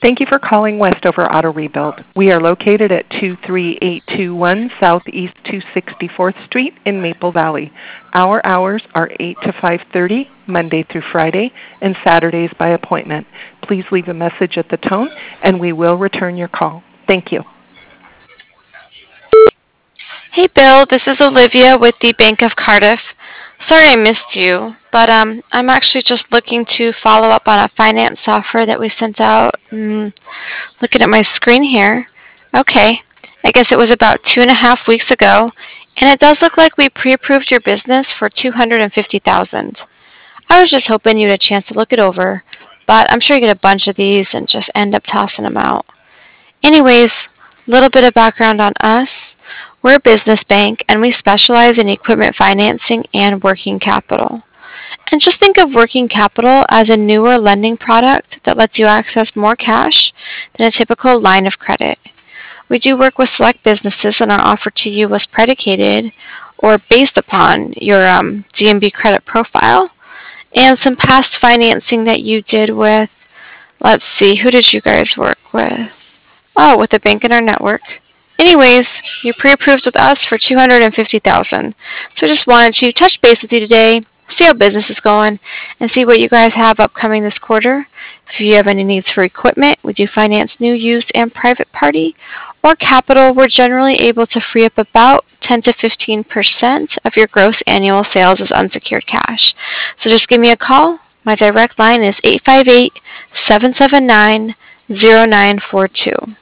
Thank you for calling Westover Auto Rebuild. We are located at 23821 Southeast 264th Street in Maple Valley. Our hours are 8 to 5:30, Monday through Friday, and Saturdays by appointment. Please leave a message at the tone, and we will return your call. Thank you. Hey Bill, this is Olivia with the Bank of Cardiff. Sorry I missed you, but I'm actually just looking to follow up on a finance software that we sent out. Looking at my screen here. Okay, I guess it was about 2.5 weeks ago, and it does look like we pre-approved your business for 250,000. I was just hoping you had a chance to look it over, but I'm sure you get a bunch of these and just end up tossing them out. Anyways, a little bit of background on us. We're a business bank and we specialize in equipment financing and working capital. And just think of working capital as a newer lending product that lets you access more cash than a typical line of credit. We do work with select businesses and our offer to you was predicated or based upon your DMB credit profile and some past financing that you did with, let's see, who did you guys work with? Oh, with a bank in our network. Anyways, you pre-approved with us for 250,000. So I just wanted to touch base with you today, see how business is going, and see what you guys have upcoming this quarter. If you have any needs for equipment, we do finance new, used, and private party, or capital. We're generally able to free up about 10 to 15% of your gross annual sales as unsecured cash. So just give me a call. My direct line is 858 779 0942.